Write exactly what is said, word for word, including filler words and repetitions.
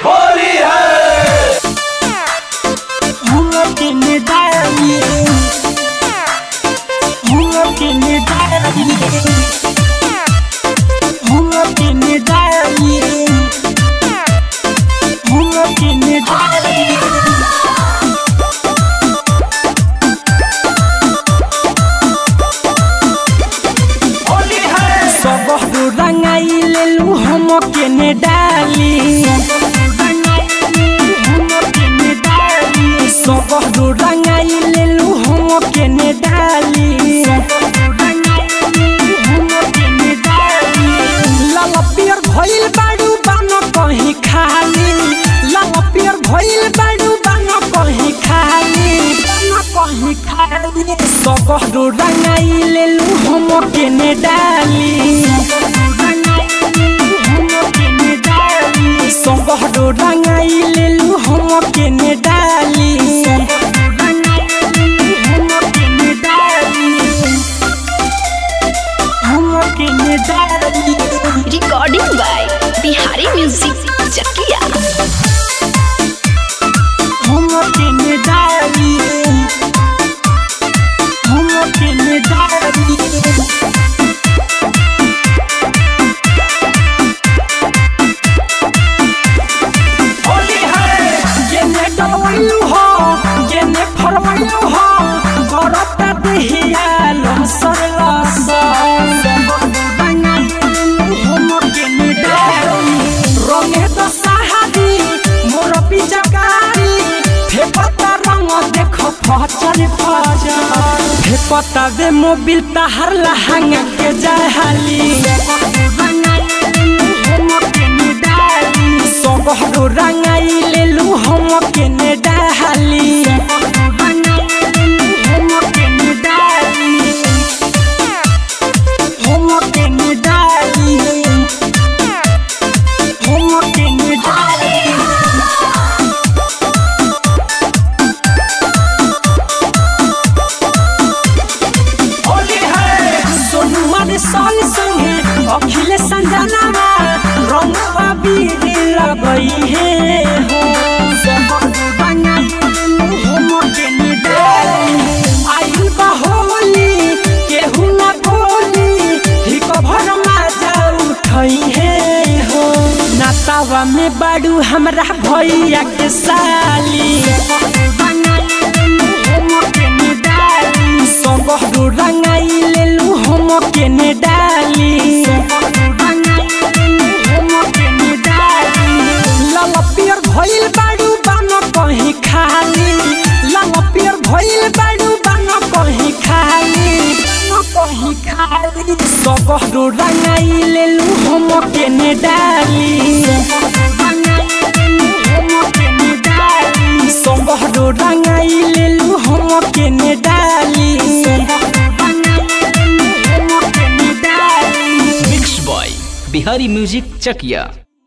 होली है। हम के निदाई हम के निदाई हम के निदाई हम के निदाई रंगाई लेलू हम के ने डाली सबहरु रंगाई लेलू हम के ने डाली लाल पियर भइल बाड़ू बानो कहीं खाली लाल पियर भइल बाड़ू बानो कहीं खाली बानो कहीं खाली सबहरु रंगाई लेलू हम के ने डाली सबहरु रंगाई लेलू हम के ने डाली हम के ने डाली recording by Bihari music Chakiya. हम के ने डाली हम के ने डाली डलवैलू हो जेने फरवैलू हो करता देहिया लसर लसर हम के ने डाली रंगे तो सहादी मोर पिचकारी फेपता रंग देखो फचर फचर फेपता दे मोबिल तहर लहंगा के जाय हाली सबहरु रंगाई लेलू हम के ने डाली हम के ने डाली हम के ने डाली हम के ने डाली होली है। सोनू मारे संग संगे अखिले संजना रंगवा बीरी लगई है हो सबहरु रंगाई हम के ने डाली आइल बा होली केहू ना बोली ही कभर मजा उठई है हो नातावा में बाड़ू हमरा भैया के साली सबहरु रंगाई लेलू हम के ने डाली लाल पियर भइल बाड़ू बानो कहीं खाली लाल पियर भइल बाड़ू बानो कहीं खाली बानो कहीं खाली सबहरु रंगाई लेलू हम के ने डाली सबहरु रंगाई लेलू हम के ने डाली mix by Bihari music Chakiya.